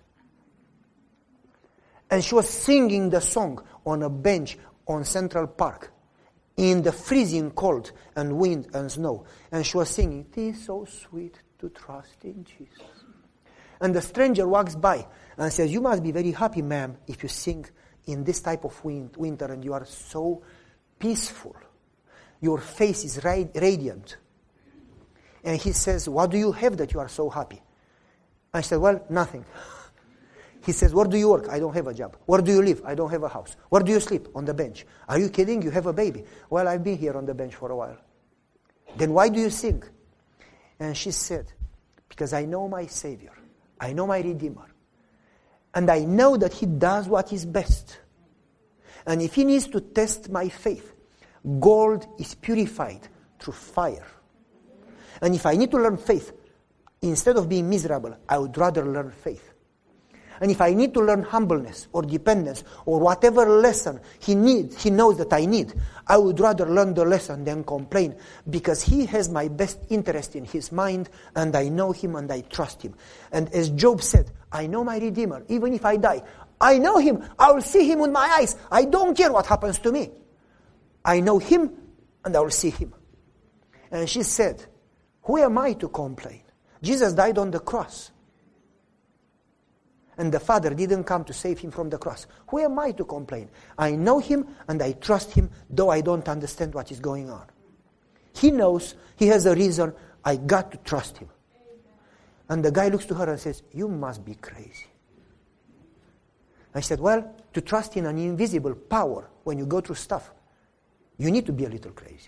And she was singing the song on a bench on Central Park in the freezing cold and wind and snow. And she was singing, it is so sweet to trust in Jesus. And the stranger walks by and says, you must be very happy, ma'am, if you sing in this type of wind, winter and you are so peaceful. Your face is radiant. And he says, what do you have that you are so happy? I said, well, nothing. He says, where do you work? I don't have a job. Where do you live? I don't have a house. Where do you sleep? On the bench. Are you kidding? You have a baby. Well, I've been here on the bench for a while. Then why do you sing? And she said, because I know my Savior. I know my Redeemer. And I know that He does what is best. And if He needs to test my faith, gold is purified through fire. And if I need to learn faith, instead of being miserable, I would rather learn faith. And if I need to learn humbleness or dependence or whatever lesson he needs, he knows that I need, I would rather learn the lesson than complain, because he has my best interest in his mind, and I know him and I trust him. And as Job said, I know my Redeemer. Even if I die, I know him. I will see him with my eyes. I don't care what happens to me. I know him and I will see him. And she said, who am I to complain? Jesus died on the cross. And the Father didn't come to save him from the cross. Who am I to complain? I know him and I trust him, though I don't understand what is going on. He knows, he has a reason. I got to trust him. And the guy looks to her and says, you must be crazy. And she said, well, to trust in an invisible power when you go through stuff, you need to be a little crazy.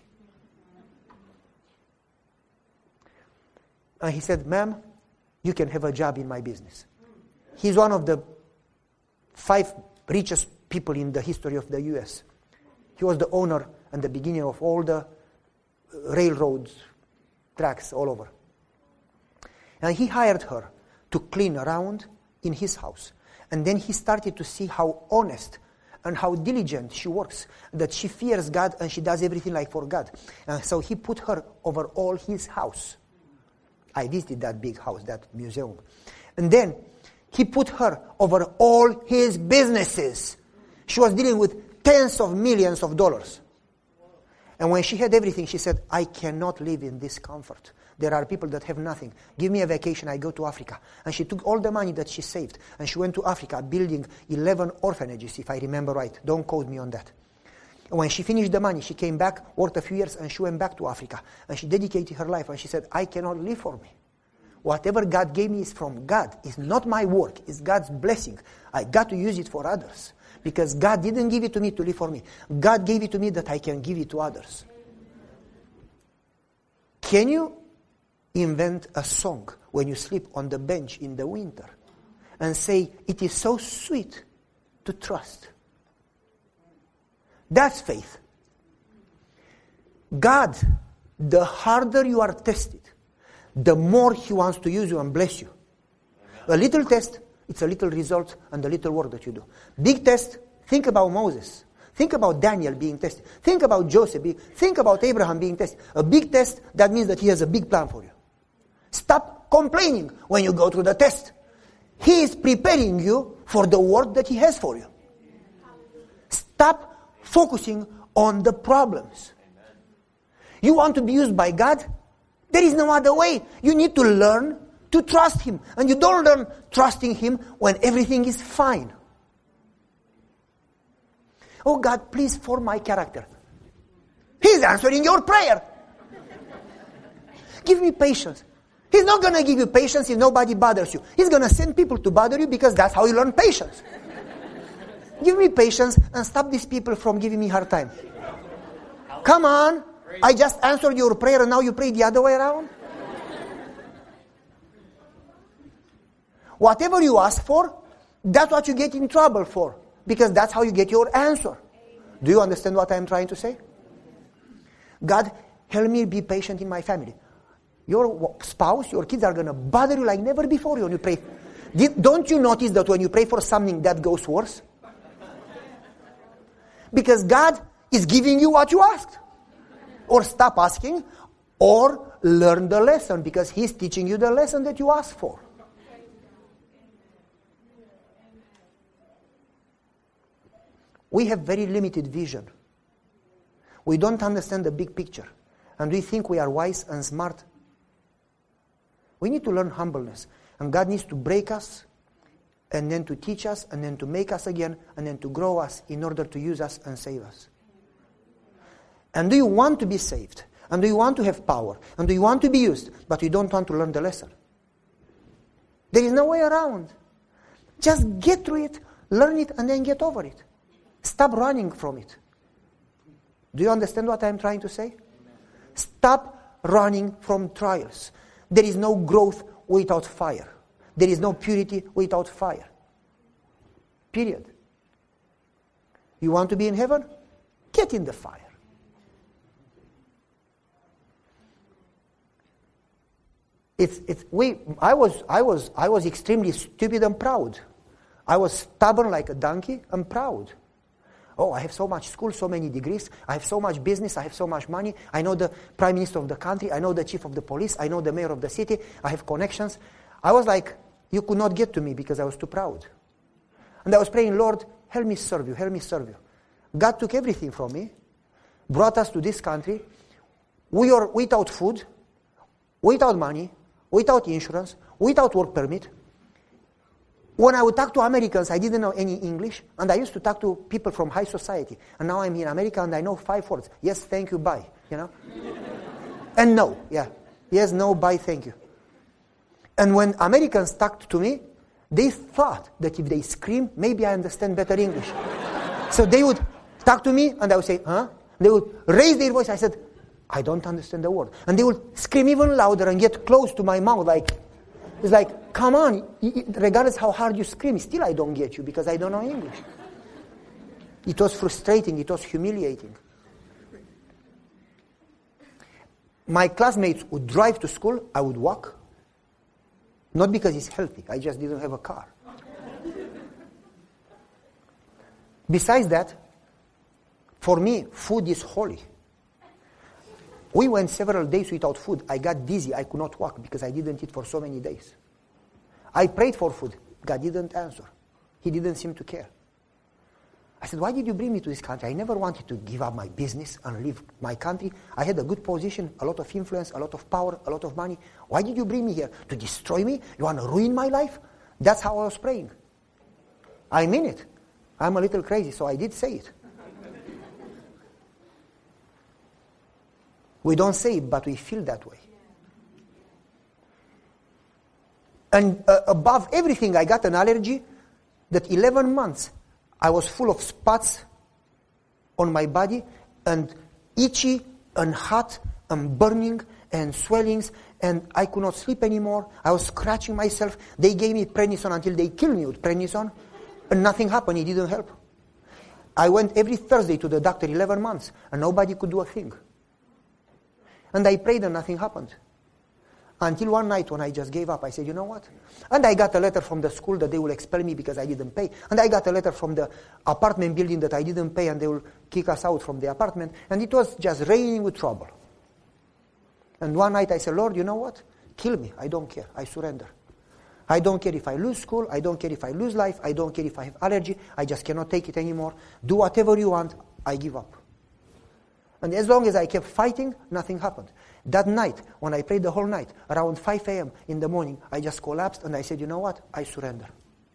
And he said, ma'am, you can have a job in my business. He's one of the five richest people in the history of the U S. He was the owner and the beginning of all the railroads, tracks all over. And he hired her to clean around in his house. And then he started to see how honest and how diligent she works, that she fears God and she does everything like for God. And so he put her over all his house. I visited that big house, that museum. And then he put her over all his businesses. She was dealing with tens of millions of dollars. And when she had everything, she said, I cannot live in this comfort. There are people that have nothing. Give me a vacation, I go to Africa. And she took all the money that she saved, and she went to Africa, building eleven orphanages, if I remember right. Don't quote me on that. And when she finished the money, she came back, worked a few years, and she went back to Africa. And she dedicated her life, and she said, I cannot live for me. Whatever God gave me is from God. It's not my work. It's God's blessing. I got to use it for others. Because God didn't give it to me to live for me. God gave it to me that I can give it to others. Can you invent a song when you sleep on the bench in the winter and say, it is so sweet to trust? That's faith. God, the harder you are tested, the more he wants to use you and bless you. A little test, it's a little result and a little work that you do. Big test, think about Moses. Think about Daniel being tested. Think about Joseph. Being, think about Abraham being tested. A big test, that means that he has a big plan for you. Stop complaining when you go through the test. He is preparing you for the work that he has for you. Stop focusing on the problems. You want to be used by God? There is no other way. You need to learn to trust him. And you don't learn trusting him when everything is fine. Oh God, please form my character. He's answering your prayer. Give me patience. He's not going to give you patience if nobody bothers you. He's going to send people to bother you because that's how you learn patience. Give me patience and stop these people from giving me hard time. Come on. I just answered your prayer and now you pray the other way around? Whatever you ask for, that's what you get in trouble for. Because that's how you get your answer. Do you understand what I'm trying to say? God, help me be patient in my family. Your spouse, your kids are going to bother you like never before when you pray. Did, don't you notice that when you pray for something, that goes worse? Because God is giving you what you asked. Or stop asking, or learn the lesson, because he's teaching you the lesson that you asked for. We have very limited vision. We don't understand the big picture. And we think we are wise and smart. We need to learn humbleness. And God needs to break us, and then to teach us, and then to make us again, and then to grow us in order to use us and save us. And do you want to be saved? And do you want to have power? And do you want to be used? But you don't want to learn the lesson. There is no way around. Just get through it, learn it, and then get over it. Stop running from it. Do you understand what I'm trying to say? Stop running from trials. There is no growth without fire. There is no purity without fire. Period. You want to be in heaven? Get in the fire. It's, it's, we, I was, I was, I was extremely stupid and proud I was stubborn like a donkey and proud. Oh, I have so much school, so many degrees. I have so much business. I have so much money. I know the prime minister of the country. I know the chief of the police. I know the mayor of the city. I have connections. I was like, you could not get to me because I was too proud. And I was praying, Lord, help me serve you. Help me serve you. God took everything from me, brought us to this country. We are without food, without money, without insurance, without work permit. When I would talk to Americans, I didn't know any English, and I used to talk to people from high society. And now I'm in America, and I know five words. Yes, thank you, bye. You know? And no, yeah. Yes, no, bye, thank you. And when Americans talked to me, they thought that if they scream, maybe I understand better English. So they would talk to me, and I would say, huh? They would raise their voice. I said, I don't understand the word. And they would scream even louder and get close to my mouth, like, it's like, come on, regardless how hard you scream, still I don't get you because I don't know English. It was frustrating, it was humiliating. My classmates would drive to school, I would walk. Not because it's healthy, I just didn't have a car. Besides that, for me, food is holy. We went several days without food. I got dizzy. I could not walk because I didn't eat for so many days. I prayed for food. God didn't answer. He didn't seem to care. I said, why did you bring me to this country? I never wanted to give up my business and leave my country. I had a good position, a lot of influence, a lot of power, a lot of money. Why did you bring me here? To destroy me? You want to ruin my life? That's how I was praying. I mean it. I'm a little crazy, so I did say it. We don't say it, but we feel that way. And uh, above everything, I got an allergy that eleven months I was full of spots on my body and itchy and hot and burning and swellings, and I could not sleep anymore. I was scratching myself. They gave me prednisone until they killed me with prednisone, and nothing happened. It didn't help. I went every Thursday to the doctor, eleven months, and nobody could do a thing. And I prayed and nothing happened. Until one night when I just gave up, I said, you know what? And I got a letter from the school that they will expel me because I didn't pay. And I got a letter from the apartment building that I didn't pay and they will kick us out from the apartment. And it was just raining with trouble. And one night I said, Lord, you know what? Kill me. I don't care. I surrender. I don't care if I lose school. I don't care if I lose life. I don't care if I have allergy. I just cannot take it anymore. Do whatever you want. I give up. And as long as I kept fighting, nothing happened. That night, when I prayed the whole night, around five a.m. in the morning, I just collapsed and I said, you know what? I surrender.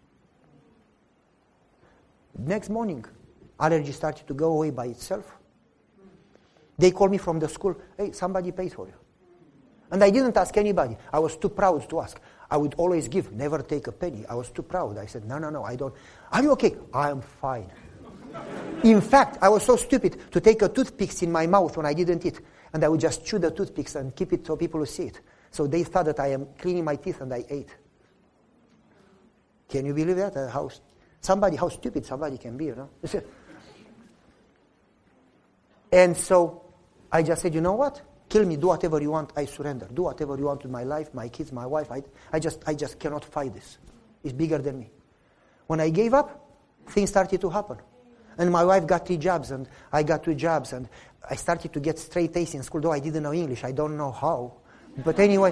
Next morning, allergy started to go away by itself. They called me from the school, hey, somebody paid for you. And I didn't ask anybody. I was too proud to ask. I would always give, never take a penny. I was too proud. I said, no, no, no, I don't. Are you okay? I am fine. In fact, I was so stupid to take a toothpicks in my mouth when I didn't eat. And I would just chew the toothpicks and keep it so people would see it. So they thought that I am cleaning my teeth and I ate. Can you believe that? Uh, how somebody, how stupid somebody can be, you know? And so I just said, you know what? Kill me, do whatever you want, I surrender. Do whatever you want with my life, my kids, my wife. I, I, just, I just cannot fight this. It's bigger than me. When I gave up, things started to happen. And my wife got three jobs, and I got two jobs, and I started to get straight A's in school, though I didn't know English. I don't know how. But anyway,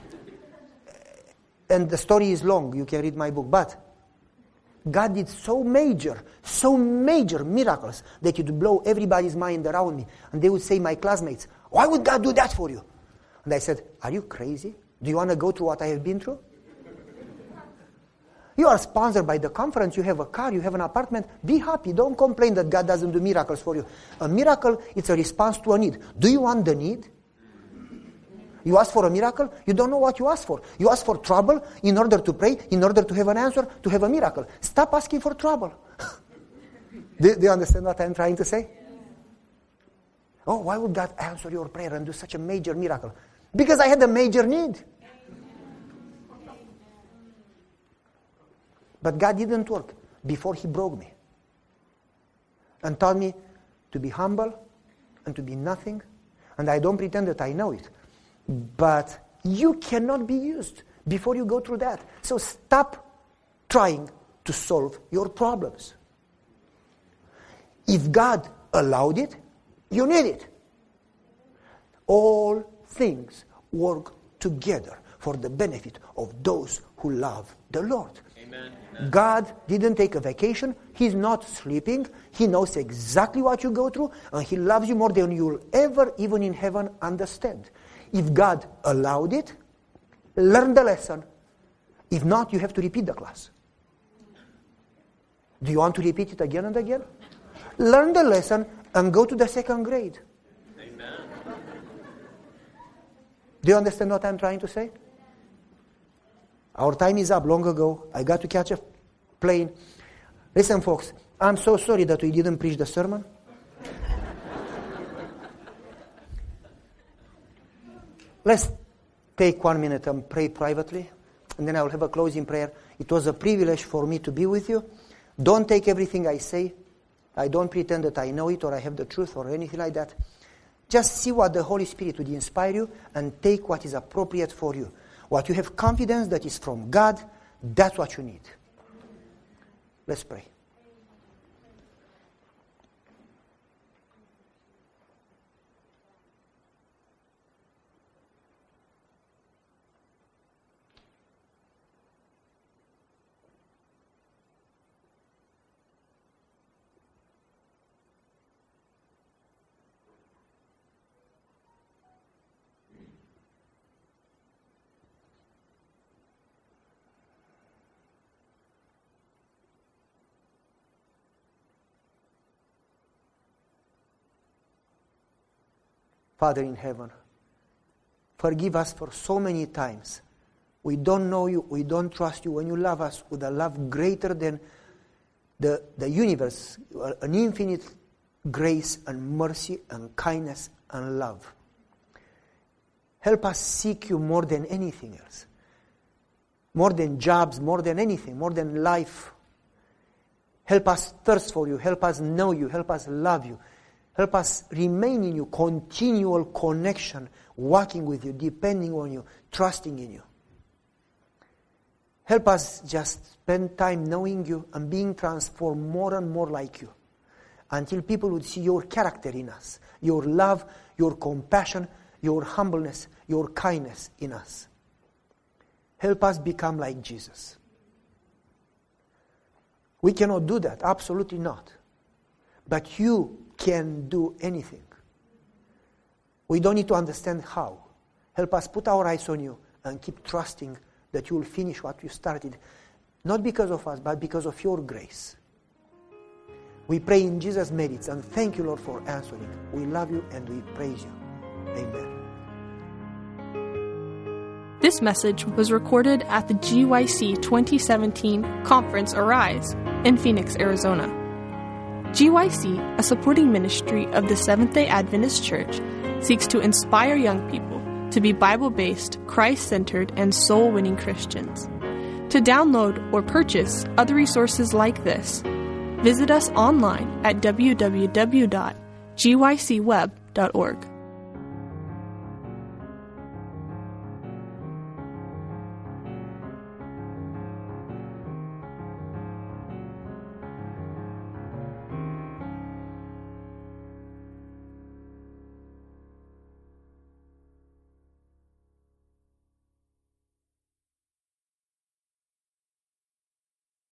and the story is long. You can read my book. But God did so major, so major miracles that it would blow everybody's mind around me. And they would say, my classmates, why would God do that for you? And I said, are you crazy? Do you want to go through what I have been through? You are sponsored by the conference, you have a car, you have an apartment. Be happy. Don't complain that God doesn't do miracles for you. A miracle, it's a response to a need. Do you want the need? You ask for a miracle, you don't know what you ask for. You ask for trouble in order to pray, in order to have an answer, to have a miracle. Stop asking for trouble. do, do you understand what I'm trying to say? Oh, why would God answer your prayer and do such a major miracle? Because I had a major need. But God didn't work before He broke me and taught me to be humble and to be nothing. And I don't pretend that I know it. But you cannot be used before you go through that. So stop trying to solve your problems. If God allowed it, you need it. All things work together for the benefit of those who love the Lord. Amen. Amen. God didn't take a vacation. He's not sleeping. He knows exactly what you go through, and He loves you more than you'll ever, even in heaven, understand. If God allowed it, learn the lesson. If not, you have to repeat the class. Do you want to repeat it again and again? Learn the lesson and go to the second grade. Amen. Do you understand what I'm trying to say? Our time is up long ago. I got to catch a plane. Listen, folks, I'm so sorry that we didn't preach the sermon. Let's take one minute and pray privately, and then I will have a closing prayer. It was a privilege for me to be with you. Don't take everything I say. I don't pretend that I know it or I have the truth or anything like that. Just see what the Holy Spirit would inspire you and take what is appropriate for you. What you have confidence that is from God, that's what you need. Let's pray. Father in heaven, forgive us for so many times. We don't know you, we don't trust you when you love us with a love greater than the, the universe, an infinite grace and mercy and kindness and love. Help us seek you more than anything else. More than jobs, more than anything, more than life. Help us thirst for you, help us know you, help us love you. Help us remain in you, continual connection, walking with you, depending on you, trusting in you. Help us just spend time knowing you and being transformed more and more like you, until people would see your character in us, your love, your compassion, your humbleness, your kindness in us. Help us become like Jesus. We cannot do that, absolutely not. But you can do anything. We don't need to understand how. Help us put our eyes on you and keep trusting that you will finish what you started, not because of us, but because of your grace. We pray in Jesus' merits, and thank you, Lord, for answering. We love you and we praise you. Amen. This message was recorded at the G Y C twenty seventeen Conference Arise in Phoenix, Arizona. G Y C, a supporting ministry of the Seventh-day Adventist Church, seeks to inspire young people to be Bible-based, Christ-centered, and soul-winning Christians. To download or purchase other resources like this, visit us online at w w w dot g y c web dot org.